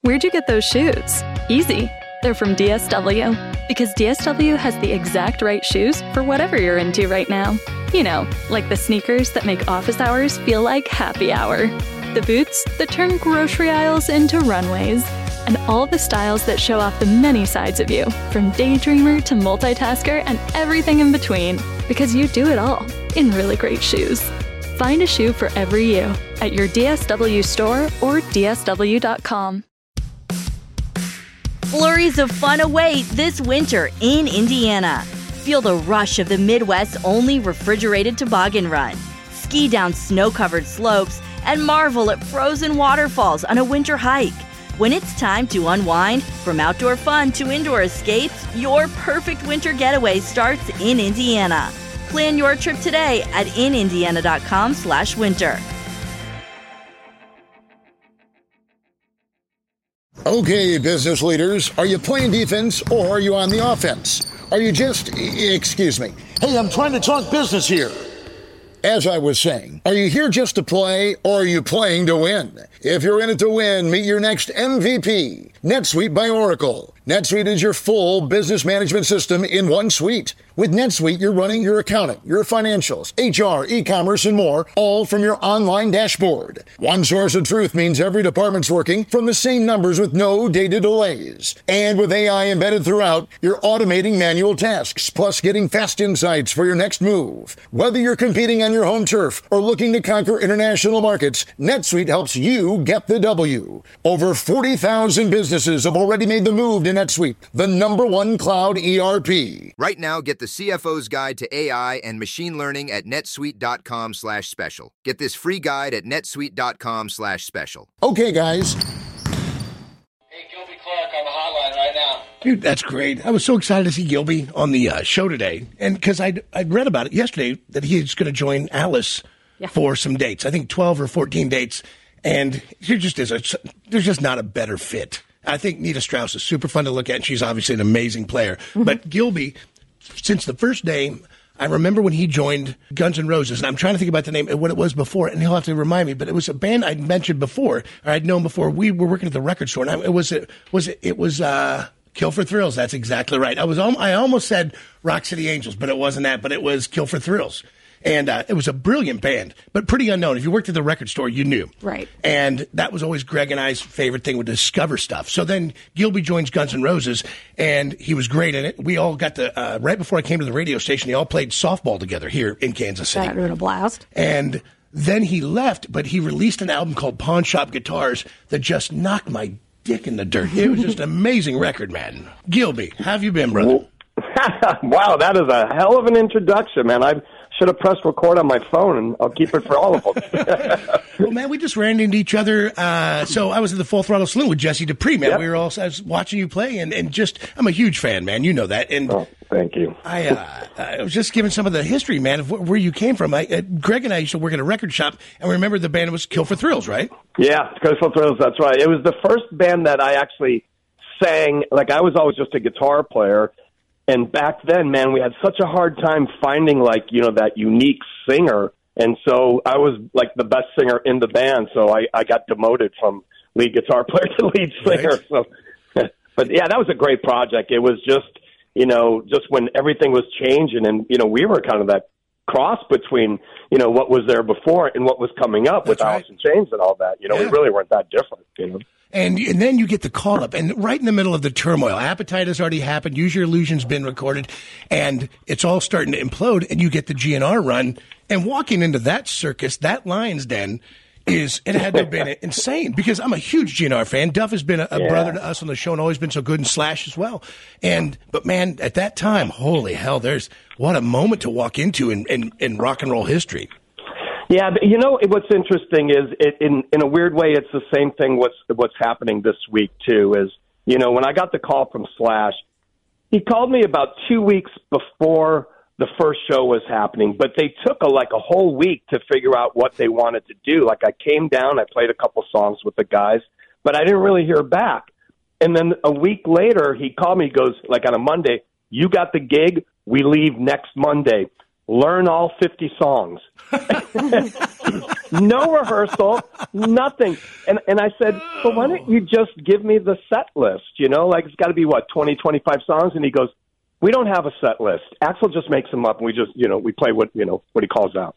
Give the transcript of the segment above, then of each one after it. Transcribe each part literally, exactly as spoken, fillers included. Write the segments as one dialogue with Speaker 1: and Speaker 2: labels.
Speaker 1: Where'd you get those shoes? Easy. They're from D S W. Because D S W has the exact right shoes for whatever you're into right now. You know, like the sneakers that make office hours feel like happy hour. The boots that turn grocery aisles into runways. And all the styles that show off the many sides of you, from daydreamer to multitasker and everything in between. Because you do it all in really great shoes. Find a shoe for every you at your D S W store or D S W dot com.
Speaker 2: Flurries of fun await this winter in Indiana. Feel the rush of the Midwest's only refrigerated toboggan run. Ski down snow-covered slopes and marvel at frozen waterfalls on a winter hike. When it's time to unwind, from outdoor fun to indoor escapes, your perfect winter getaway starts in Indiana. Plan your trip today at in indiana dot com slash winter.
Speaker 3: Okay, business leaders, are you playing defense or are you on the offense? Are you just, excuse me.
Speaker 4: Hey, I'm trying to talk business here.
Speaker 3: As I was saying, are you here just to play or are you playing to win? If you're in it to win, meet your next M V P, NetSuite by Oracle. NetSuite is your full business management system in one suite. With NetSuite, you're running your accounting, your financials, H R, e-commerce, and more, all from your online dashboard. One source of truth means every department's working from the same numbers with no data delays. And with A I embedded throughout, you're automating manual tasks, plus getting fast insights for your next move. Whether you're competing on your home turf or looking to conquer international markets, NetSuite helps you get the W. Over forty thousand businesses have already made the move to NetSuite, the number one cloud E R P.
Speaker 5: Right now, get the C F O's Guide to A I and Machine Learning at netsuite dot com slash special. Get this free guide at netsuite dot com slash special.
Speaker 3: Okay, guys.
Speaker 6: Hey, Gilby Clark on the hotline right now.
Speaker 4: Dude, that's great. I was so excited to see Gilby on the uh, show today. And because I'd, I'd read about it yesterday that he's going to join Alice yeah. for some dates. I think twelve or fourteen dates. And there just is a, there's just not a better fit. I think Nita Strauss is super fun to look at, and she's obviously an amazing player. Mm-hmm. But Gilby, since the first day, I remember when he joined Guns N' Roses, and I'm trying to think about the name and what it was before, and he'll have to remind me, but it was a band I'd mentioned before, or I'd known before. We were working at the record store, and I, it was, it was, it was, uh, Kill for Thrills. That's exactly right. I was, I almost said Rock City Angels, but it wasn't that, but it was Kill for Thrills. And uh, it was a brilliant band, but pretty unknown. If you worked at the record store, you knew.
Speaker 7: Right.
Speaker 4: And that was always Greg and I's favorite thing, would discover stuff. So then Gilby joins Guns N' Roses, and he was great in it. We all got to, uh, right before I came to the radio station, they all played softball together here in Kansas City.
Speaker 7: That would have been a blast.
Speaker 4: And then he left, but he released an album called Pawn Shop Guitars that just knocked my dick in the dirt. It was just an amazing record, man. Gilby, how have you been, brother?
Speaker 8: Wow, that is a hell of an introduction, man. I've should have pressed record on my phone, and I'll keep it for all of them.
Speaker 4: Well, man, we just ran into each other. Uh, so I was at the Full Throttle Saloon with Jesse Dupree, man. Yep. We were all I was watching you play, and, and just I'm a huge fan, man. You know that. And
Speaker 8: oh, thank you.
Speaker 4: I uh, I was just giving some of the history, man, of wh- where you came from. I, uh, Greg and I used to work at a record shop, and we remember the band was Kill for Thrills, right?
Speaker 8: Yeah, Kill for Thrills. That's right. It was the first band that I actually sang. Like, I was always just a guitar player. And back then, man, we had such a hard time finding, like, you know, that unique singer. And so I was, like, the best singer in the band. So I, I got demoted from lead guitar player to lead singer. Right. So, but, yeah, that was a great project. It was just, you know, just when everything was changing. And, you know, we were kind of that cross between, you know, what was there before and what was coming up. That's with right. Alice in Chains and all that. You know, yeah. we really weren't that different, you know.
Speaker 4: And and then you get the call up, and right in the middle of the turmoil, Appetite has already happened, Use Your Illusion's been recorded, and it's all starting to implode, and you get the G N R run, and walking into that circus, that Lion's Den, is it had to have been insane, because I'm a huge G N R fan. Duff has been a, a yeah. brother to us on the show and always been so good, and Slash as well. And but man, at that time, holy hell, there's what a moment to walk into in, in, in rock and roll history.
Speaker 8: Yeah, but you know what's interesting is, it, in in a weird way, it's the same thing. What's what's happening this week too is, you know, when I got the call from Slash, he called me about two weeks before the first show was happening, but they took a like a whole week to figure out what they wanted to do. Like, I came down, I played a couple songs with the guys, but I didn't really hear back. And then a week later, he called me. He goes, like, on a Monday, "You got the gig. We leave next Monday. Learn all fifty songs." no rehearsal, nothing. And and I said, well, why don't you just give me the set list? You know, like it's got to be, what, twenty, twenty-five songs? And he goes, we don't have a set list. Axl just makes them up, and we just, you know, we play what, you know, what he calls out.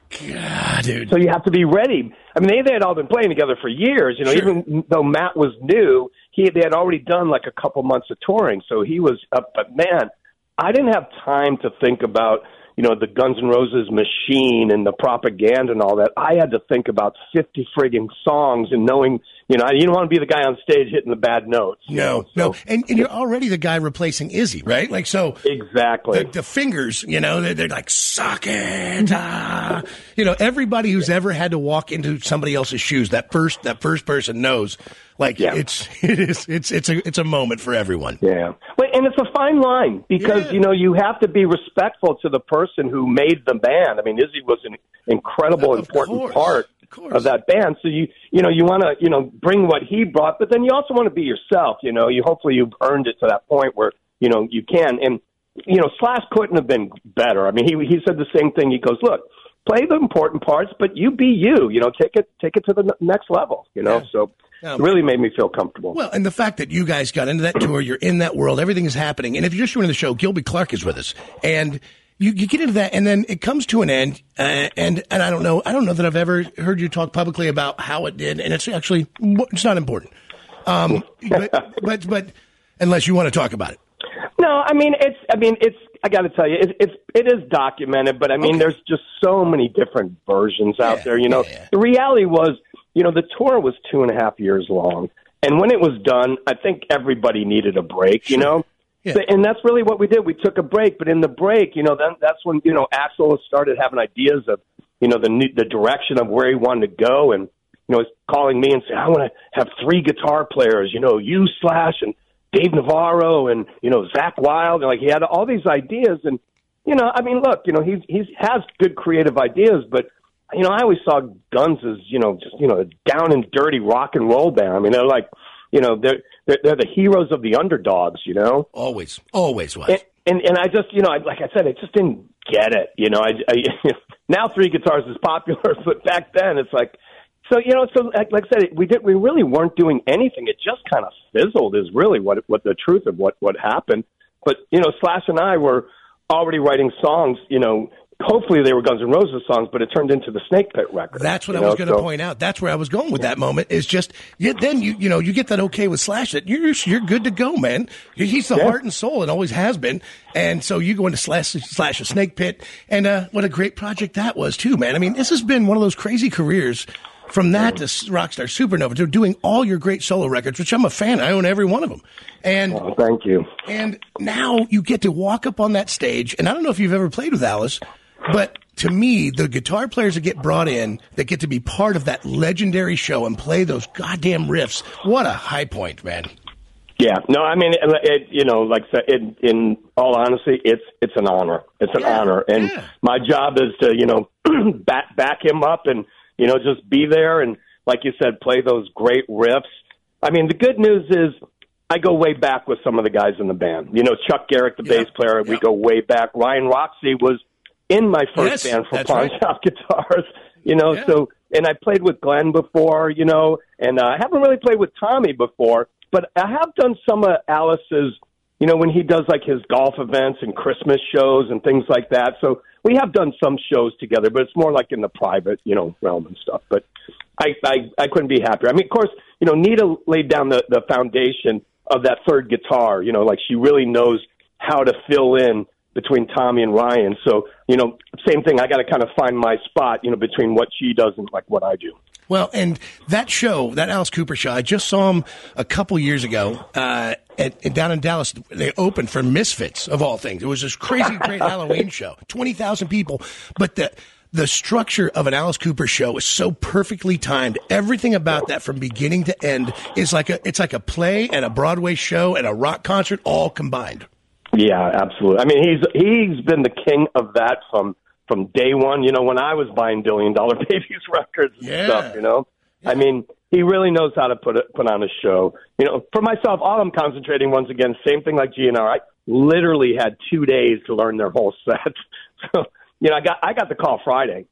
Speaker 4: God, dude.
Speaker 8: So you have to be ready. I mean, they, they had all been playing together for years. You know, sure. Even though Matt was new, he they had already done like a couple months of touring, so he was up. But man, I didn't have time to think about, you know, the Guns N' Roses machine and the propaganda and all that. I had to think about fifty friggin' songs and knowing, you know, you don't want to be the guy on stage hitting the bad notes.
Speaker 4: No,
Speaker 8: so,
Speaker 4: no. And, and you're already the guy replacing Izzy, right? Like, so.
Speaker 8: Exactly.
Speaker 4: The, the fingers, you know, they're, they're like, suck it. Ah. You know, everybody who's ever had to walk into somebody else's shoes, that first, that first person knows, like, yeah. it's, it is, it's, it's a, it's a moment for everyone.
Speaker 8: Yeah. Well, and it's a fine line because, yeah. you know, you have to be respectful to the person who made the band. I mean, Izzy was an incredible,
Speaker 4: of
Speaker 8: important
Speaker 4: course.
Speaker 8: part of, of that band. So you, you know, you want to, you know, bring what he brought, but then you also want to be yourself. You know, you hopefully you've earned it to that point where, you know, you can. And, you know, Slash couldn't have been better. I mean, he he said the same thing. He goes, look, play the important parts, but you be you. You know, take it take it to the next level. You know, yeah. so. Um, it really made me feel comfortable.
Speaker 4: Well, and the fact that you guys got into that tour, you're in that world, everything is happening. And if you're just joining the show, Gilby Clarke is with us. And you, you get into that, and then it comes to an end. Uh, and, and I don't know, I don't know that I've ever heard you talk publicly about how it did. And it's actually, it's not important. Um, but, but, but unless you want to talk about it.
Speaker 8: No, I mean, it's, I mean, it's, I got to tell you, it's, it's, it is documented, but I mean, okay. there's just so many different versions out yeah, there. You know, yeah, yeah. The reality was, you know, the tour was two and a half years long. And when it was done, I think everybody needed a break, sure. you know? Yeah. So, and that's really what we did. We took a break. But in the break, you know, then that's when, you know, Axl started having ideas of, you know, the the direction of where he wanted to go. And, you know, he's calling me and saying, I want to have three guitar players, you know, you, Slash, and Dave Navarro, and, you know, Zakk Wylde. And, like, he had all these ideas. And, you know, I mean, look, you know, he's, he's has good creative ideas, but, you know, I always saw Guns as, you know, just, you know, a down and dirty rock and roll band. I mean, they're like, you know, they're they're, they're the heroes of the underdogs, you know?
Speaker 4: Always, always was.
Speaker 8: And, and, and I just, you know, I, like I said, I just didn't get it, you know? I, I now three guitars is popular, but back then it's like, so, you know, so like, like I said, we did, we really weren't doing anything. It just kind of fizzled is really what, what the truth of what, what happened. But, you know, Slash and I were already writing songs, you know, hopefully they were Guns N' Roses songs, but it turned into the Snake Pit record.
Speaker 4: That's what I was going to so, point out. That's where I was going with yeah. that moment. Is just yeah, then you you know you get that okay with Slash that you're you're good to go, man. He's the yeah. heart and soul and always has been. And so you go into Slash Slash a Snake Pit, and uh, what a great project that was too, man. I mean, this has been one of those crazy careers. From that to Rockstar Supernova, to doing all your great solo records, which I'm a fan. I own every one of them. And
Speaker 8: oh, thank you.
Speaker 4: And now you get to walk up on that stage. And I don't know if you've ever played with Alice, but to me, the guitar players that get brought in, that get to be part of that legendary show and play those goddamn riffs, what a high point, man.
Speaker 8: Yeah, no, I mean, it, it, you know, like in, in all honesty, it's it's an honor. It's an
Speaker 4: yeah,
Speaker 8: honor, and
Speaker 4: yeah.
Speaker 8: my job is to, you know, back back him up and, you know, just be there and, like you said, play those great riffs. I mean, the good news is I go way back with some of the guys in the band. You know, Chuck Garrick, the yeah. bass player, yeah. we go way back. Ryan Roxie was in my first
Speaker 4: yes,
Speaker 8: band for Pawn
Speaker 4: right.
Speaker 8: Shop Guitars, you know,
Speaker 4: yeah.
Speaker 8: so, and I played with Glenn before, you know, and uh, I haven't really played with Tommy before, but I have done some of Alice's, you know, when he does like his golf events and Christmas shows and things like that. So we have done some shows together, but it's more like in the private, you know, realm and stuff. But I, I, I couldn't be happier. I mean, of course, you know, Nita laid down the, the foundation of that third guitar, you know, like she really knows how to fill in between Tommy and Ryan. So, you know, same thing. I got to kind of find my spot, you know, between what she does and like what I do.
Speaker 4: Well, and that show, that Alice Cooper show, I just saw him a couple years ago uh, at, at, down in Dallas. They opened for Misfits, of all things. It was this crazy, great Halloween show, twenty thousand people. But the the structure of an Alice Cooper show is so perfectly timed. Everything about that from beginning to end is like a it's like a play and a Broadway show and a rock concert all combined.
Speaker 8: Yeah, absolutely. I mean, he's he's been the king of that from from day one, you know, when I was buying Billion Dollar Babies records and
Speaker 4: yeah.
Speaker 8: stuff, you know.
Speaker 4: Yeah.
Speaker 8: I mean, he really knows how to put it, put on a show. You know, for myself, all I'm concentrating, once again, same thing like G N R. I literally had two days to learn their whole set. So, you know, I got I got the call Friday,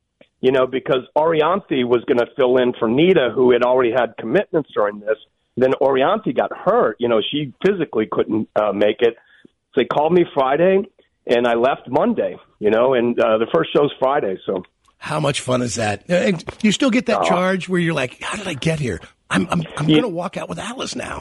Speaker 8: you know, because Orianthi was going to fill in for Nita, who had already had commitments during this. Then Orianthi got hurt. You know, she physically couldn't uh, make it. So they called me Friday, and I left Monday, you know, and uh, the first show's Friday. So
Speaker 4: how much fun is that? And you still get that
Speaker 8: oh.
Speaker 4: charge where you're like, how did I get here? I'm I'm, I'm
Speaker 8: yeah.
Speaker 4: going to walk out with Alice now.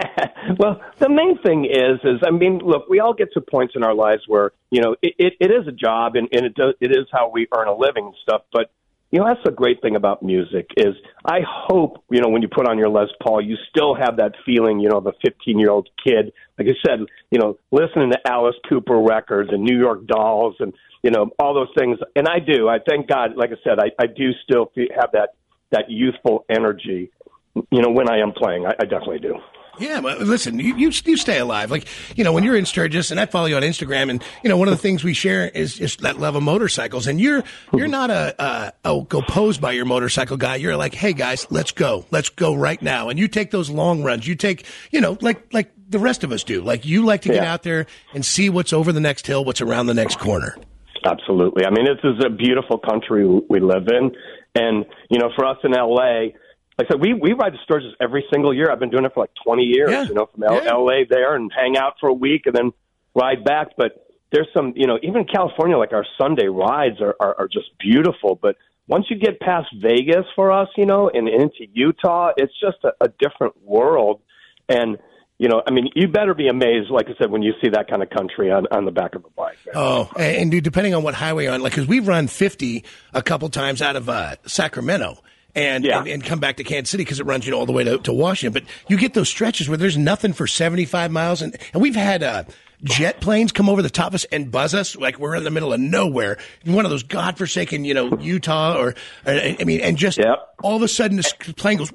Speaker 8: Well, the main thing is, is I mean, look, we all get to points in our lives where, you know, it, it, it is a job and, and it does, it is how we earn a living and stuff. But, you know, that's the great thing about music is I hope, you know, when you put on your Les Paul, you still have that feeling, you know, the fifteen-year-old kid, like I said, you know, listening to Alice Cooper records and New York Dolls and, you know, all those things. And I do. I thank God, like I said, I, I do still have that, that youthful energy, you know, when I am playing. I, I definitely do.
Speaker 4: Yeah, well, listen, you, you you stay alive. Like, you know, when you're in Sturgis, and I follow you on Instagram, and, you know, one of the things we share is just that love of motorcycles. And you're you're not a, a, a go pose by your motorcycle guy. You're like, hey, guys, let's go. Let's go right now. And you take those long runs. You take, you know, like like the rest of us do. Like, you like to get
Speaker 8: yeah.
Speaker 4: out there and see what's over the next hill, what's around the next corner.
Speaker 8: Absolutely. I mean, this is a beautiful country we live in. And, you know, for us in L A, like I said, we, we ride to Sturgis every single year. I've been doing it for like twenty years,
Speaker 4: yeah.
Speaker 8: you know, from L-
Speaker 4: yeah.
Speaker 8: L A there and hang out for a week and then ride back. But there's some, you know, even in California, like our Sunday rides are, are, are just beautiful. But once you get past Vegas for us, you know, and into Utah, it's just a, a different world. And, you know, I mean, you better be amazed, like I said, when you see that kind of country on, on the back of a bike. Man.
Speaker 4: Oh, and dude, depending on what highway you're on, like, because we've run fifty a couple times out of uh, Sacramento. And, yeah. and and come back to Kansas City because it runs, you know, all the way to, to Washington. But you get those stretches where there's nothing for seventy-five miles. And, and we've had uh, jet planes come over the top of us and buzz us like we're in the middle of nowhere. One of those godforsaken, you know, Utah or, or I mean, and just yep. all of a sudden this plane goes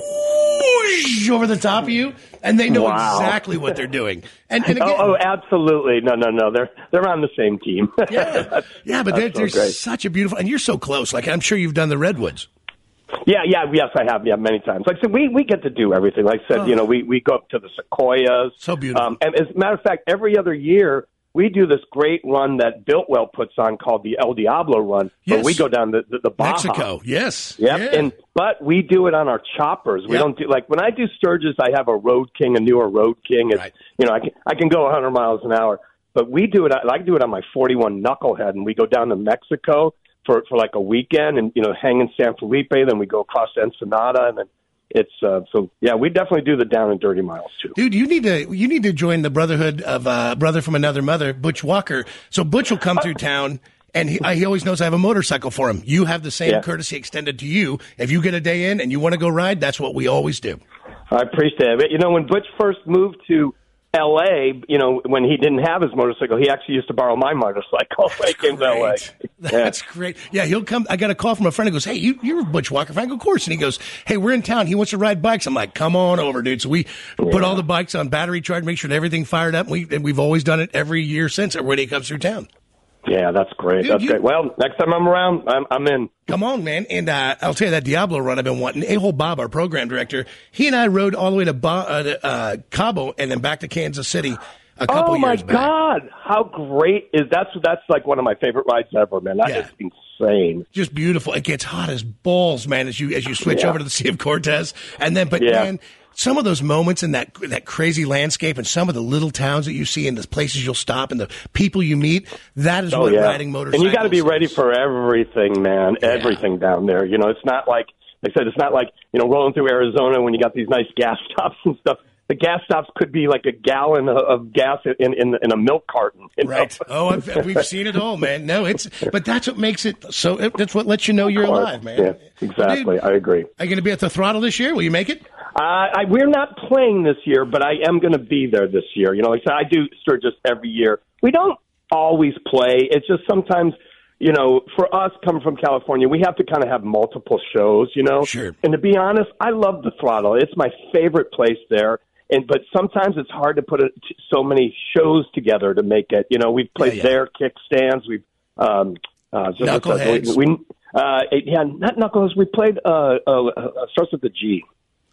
Speaker 4: whoosh over the top of you. And they know wow. exactly what they're doing. And, and again,
Speaker 8: oh, oh, absolutely. No, no, no. They're they're on the same team.
Speaker 4: yeah. yeah, but they're,
Speaker 8: so
Speaker 4: they're such a beautiful – and you're so close. Like, I'm sure you've done the Redwoods.
Speaker 8: Yeah, yeah, yes, I have, yeah, many times. Like I said, we, we get to do everything. Like I said, oh. you know, we, we go up to the Sequoias.
Speaker 4: So beautiful.
Speaker 8: Um, and as a matter of fact, every other year, we do this great run that Biltwell puts on called the El Diablo Run,
Speaker 4: yes.
Speaker 8: where we go down the, the, the Baja.
Speaker 4: Mexico, yes.
Speaker 8: Yep.
Speaker 4: Yeah.
Speaker 8: And But we do it on our choppers. We yep. don't do, like, when I do Sturgis, I have a Road King, a newer Road King. It's, right. You know, I can, I can go one hundred miles an hour. But we do it, I do it on my forty-one Knucklehead, and we go down to Mexico for for like a weekend and, you know, hang in San Felipe, then we go across Ensenada, and then it's, uh, so, yeah, we definitely do the down and dirty miles, too.
Speaker 4: Dude, you need to you need to join the brotherhood of uh, Brother from Another Mother, Butch Walker. So Butch will come through town, and he, he always knows I have a motorcycle for him. You have the same yeah. courtesy extended to you. If you get a day in and you want to go ride, that's what we always do.
Speaker 8: I appreciate it. You know, when Butch first moved to L A, you know, when he didn't have his motorcycle, he actually used to borrow my motorcycle when he came to L A.
Speaker 4: That's
Speaker 8: yeah.
Speaker 4: great. Yeah, he'll come. I got a call from a friend who goes, hey, you, you're Butch Walker. I go, of course. And he goes, hey, we're in town. He wants to ride bikes. I'm like, come on over, dude. So we yeah. put all the bikes on battery charge, make sure that everything fired up. And, we, and we've always done it every year since when he comes through town.
Speaker 8: Yeah, that's great.
Speaker 4: Dude,
Speaker 8: that's
Speaker 4: you,
Speaker 8: great. Well, next time I'm around, I'm, I'm in.
Speaker 4: Come on, man. And uh, I'll tell you, that Diablo run I've been wanting. A-Hole Bob, our program director, he and I rode all the way to Bo- uh, to, uh, Cabo and then back to Kansas City a couple
Speaker 8: oh, my
Speaker 4: years back.
Speaker 8: God. How great is that? That's like one of my favorite rides ever, man. That yeah. is insane.
Speaker 4: Just beautiful. It gets hot as balls, man, as you as you switch
Speaker 8: yeah.
Speaker 4: over to the Sea of Cortez. And then, but,
Speaker 8: yeah.
Speaker 4: man, some of those moments in that that crazy landscape and some of the little towns that you see and the places you'll stop and the people you meet, that is
Speaker 8: oh,
Speaker 4: what
Speaker 8: yeah.
Speaker 4: riding motorcycles
Speaker 8: And you got to be ready
Speaker 4: is.
Speaker 8: for everything, man.
Speaker 4: Yeah.
Speaker 8: Everything down there. You know, it's not like, like I said, it's not like, you know, rolling through Arizona when you got these nice gas stops and stuff. The gas stops could be like a gallon of gas in in, in a milk carton. You know?
Speaker 4: Right. Oh, I've, we've seen it all, man. No, it's but that's what makes it so. It, that's what lets you know you're alive, man.
Speaker 8: Yeah, exactly.
Speaker 4: Dude,
Speaker 8: I agree.
Speaker 4: Are you going to be at the Throttle this year? Will you make it?
Speaker 8: Uh, I, we're not playing this year, but I am going to be there this year. You know, like I said, I do Sturgis every year. We don't always play. It's just sometimes, you know, for us coming from California, we have to kind of have multiple shows, you know.
Speaker 4: Sure.
Speaker 8: And to be honest, I love the Throttle. It's my favorite place there. And but sometimes it's hard to put a, so many shows together to make it. You know, we've played yeah, yeah. there, kickstands. We've um, uh, just
Speaker 4: Knuckleheads.
Speaker 8: We, we, uh, yeah, not Knuckleheads. We played. Uh, uh, uh, starts with the G.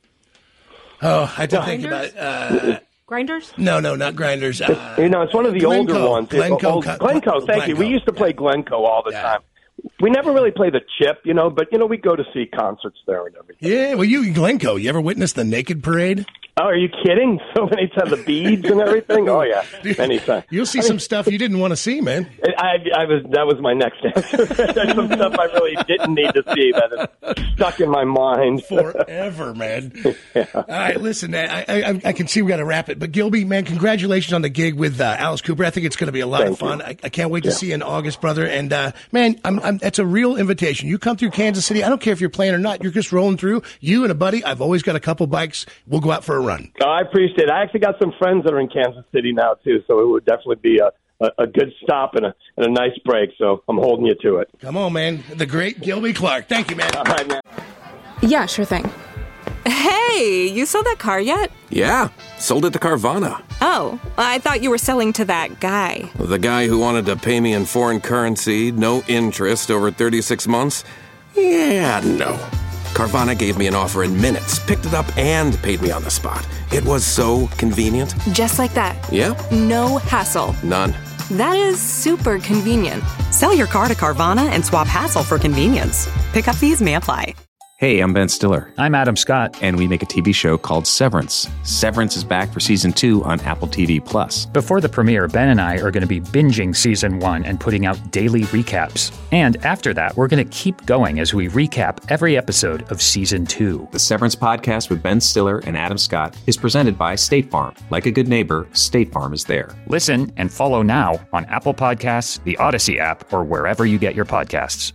Speaker 4: Oh, I have to think about it. Uh,
Speaker 7: Grinders?
Speaker 4: No, no, not Grinders. Uh,
Speaker 8: you know, it's one of the
Speaker 4: Glencoe.
Speaker 8: older ones.
Speaker 4: Glencoe.
Speaker 8: Old, Glencoe, thank Glencoe. you. We used to play Glencoe all the yeah. time. we never really play the Chip, you know, but, you know, we go to see concerts there and everything.
Speaker 4: Yeah, well, you, Glencoe, you ever witnessed the Naked Parade?
Speaker 8: Oh, are you kidding? So many times, the beads and everything? Oh, yeah, many times.
Speaker 4: You'll see I some mean, stuff you didn't want to see, man.
Speaker 8: I, I was That was my next answer. There's some stuff I really didn't need to see that is stuck in my mind.
Speaker 4: Forever, man. Yeah. All right, listen, I, I, I can see we got to wrap it. But, Gilby, man, congratulations on the gig with uh, Alice Cooper. I think it's going to be a lot
Speaker 8: Thank
Speaker 4: of fun. I, I can't wait
Speaker 8: yeah.
Speaker 4: to see you in August, brother. And, uh, man, I'm, I'm, that's a real invitation. You come through Kansas City. I don't care if you're playing or not. You're just rolling through. You and a buddy. I've always got a couple bikes. We'll go out for a run.
Speaker 8: Oh, I appreciate it. I actually got some friends that are in Kansas City now, too, so it would definitely be a, a, a good stop and a, and a nice break, so I'm holding you to it.
Speaker 4: Come on, man. The great Gilby Clarke. Thank you, man.
Speaker 8: All right, man.
Speaker 7: Yeah, sure thing. Hey, you sold that car yet?
Speaker 9: Yeah, sold it to Carvana.
Speaker 7: Oh, I thought you were selling to that guy.
Speaker 9: The guy who wanted to pay me in foreign currency, no interest, over thirty-six months? Yeah, no. Carvana gave me an offer in minutes, picked it up, and paid me on the spot. It was so convenient.
Speaker 7: Just like that.
Speaker 9: Yeah.
Speaker 7: No hassle.
Speaker 9: None.
Speaker 7: That is super convenient.
Speaker 10: Sell your car to Carvana and swap hassle for convenience. Pickup fees may apply.
Speaker 11: Hey, I'm Ben Stiller.
Speaker 12: I'm Adam Scott.
Speaker 11: And we make a T V show called Severance. Severance is back for season two on Apple T V Plus.
Speaker 12: Before the premiere, Ben and I are going to be binging season one and putting out daily recaps. And after that, we're going to keep going as we recap every episode of season two.
Speaker 11: The Severance podcast with Ben Stiller and Adam Scott is presented by State Farm. Like a good neighbor, State Farm is there.
Speaker 12: Listen and follow now on Apple Podcasts, the Odyssey app, or wherever you get your podcasts.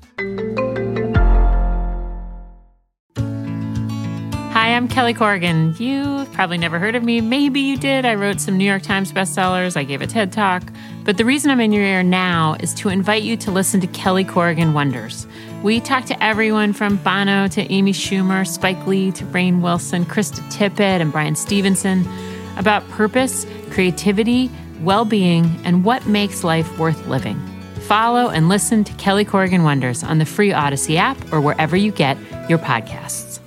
Speaker 13: Hi, I'm Kelly Corrigan. You've probably never heard of me. Maybe you did. I wrote some New York Times bestsellers. I gave a TED Talk. But the reason I'm in your ear now is to invite you to listen to Kelly Corrigan Wonders. We talk to everyone from Bono to Amy Schumer, Spike Lee to Rainn Wilson, Krista Tippett, and Brian Stevenson about purpose, creativity, well-being, and what makes life worth living. Follow and listen to Kelly Corrigan Wonders on the free Odyssey app or wherever you get your podcasts.